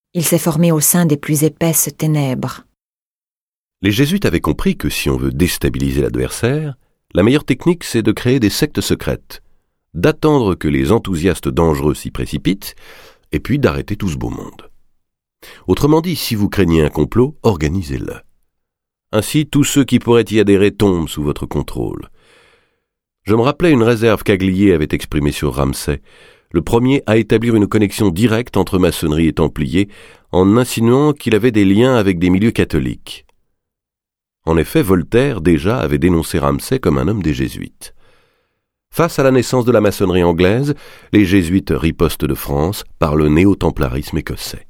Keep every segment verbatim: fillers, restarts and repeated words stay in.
Il s'est formé au sein des plus épaisses ténèbres. Les jésuites avaient compris que si on veut déstabiliser l'adversaire, la meilleure technique c'est de créer des sectes secrètes, d'attendre que les enthousiastes dangereux s'y précipitent, et puis d'arrêter tout ce beau monde. Autrement dit, si vous craignez un complot, organisez-le. Ainsi, tous ceux qui pourraient y adhérer tombent sous votre contrôle. Je me rappelais une réserve qu'Aglier avait exprimée sur Ramsay, le premier à établir une connexion directe entre maçonnerie et templiers, en insinuant qu'il avait des liens avec des milieux catholiques. En effet, Voltaire déjà avait dénoncé Ramsay comme un homme des jésuites. Face à la naissance de la maçonnerie anglaise, les jésuites ripostent de France par le néo-templarisme écossais.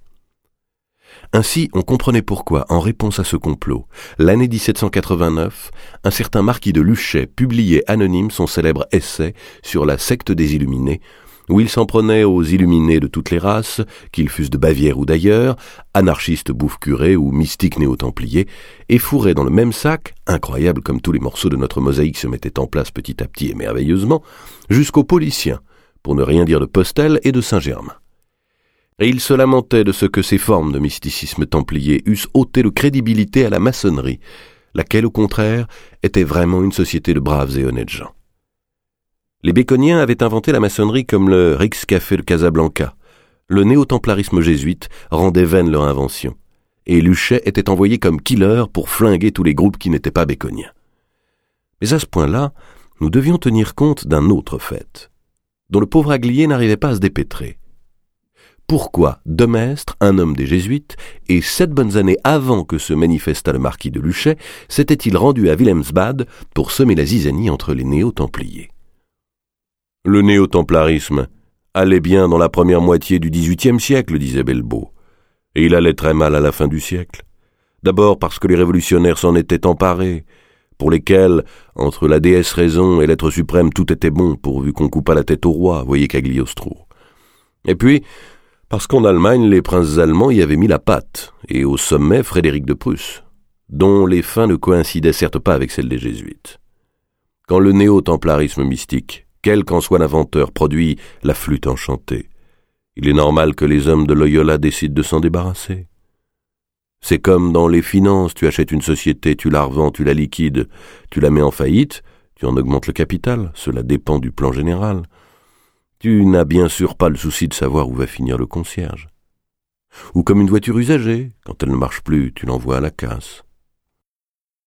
Ainsi, on comprenait pourquoi, en réponse à ce complot, l'année dix-sept cent quatre-vingt-neuf, un certain marquis de Luchet publiait anonyme son célèbre essai sur la secte des Illuminés, où il s'en prenait aux illuminés de toutes les races, qu'ils fussent de Bavière ou d'ailleurs, anarchistes bouffe-curés ou mystiques néo-templiers, et fourrait dans le même sac, incroyable comme tous les morceaux de notre mosaïque se mettaient en place petit à petit et merveilleusement, jusqu'aux Pauliciens, pour ne rien dire de Postel et de Saint-Germain. Et il se lamentait de ce que ces formes de mysticisme templier eussent ôté de crédibilité à la maçonnerie, laquelle, au contraire, était vraiment une société de braves et honnêtes gens. Les Baconiens avaient inventé la maçonnerie comme le Rijkscafé de Casablanca. Le néo-templarisme jésuite rendait vaine leur invention, et Luchet était envoyé comme killer pour flinguer tous les groupes qui n'étaient pas baconiens. Mais à ce point-là, nous devions tenir compte d'un autre fait, dont le pauvre Aglier n'arrivait pas à se dépêtrer. Pourquoi Demestre, un homme des jésuites, et sept bonnes années avant que se manifestât le marquis de Luchet, s'était-il rendu à Wilhelmsbad pour semer la zizanie entre les néo-templiers? Le néo-templarisme allait bien dans la première moitié du dix-huitième siècle, disait Bellebaud, et il allait très mal à la fin du siècle. D'abord parce que les révolutionnaires s'en étaient emparés, pour lesquels, entre la déesse raison et l'être suprême, tout était bon, pourvu qu'on coupât la tête au roi, voyez Cagliostro. Et puis, parce qu'en Allemagne, les princes allemands y avaient mis la patte, et au sommet Frédéric de Prusse, dont les fins ne coïncidaient certes pas avec celles des jésuites. Quand le néo-templarisme mystique, quel qu'en soit l'inventeur, produit la flûte enchantée, il est normal que les hommes de Loyola décident de s'en débarrasser. C'est comme dans les finances, tu achètes une société, tu la revends, tu la liquides, tu la mets en faillite, tu en augmentes le capital, cela dépend du plan général. Tu n'as bien sûr pas le souci de savoir où va finir le concierge. Ou comme une voiture usagée, quand elle ne marche plus, tu l'envoies à la casse.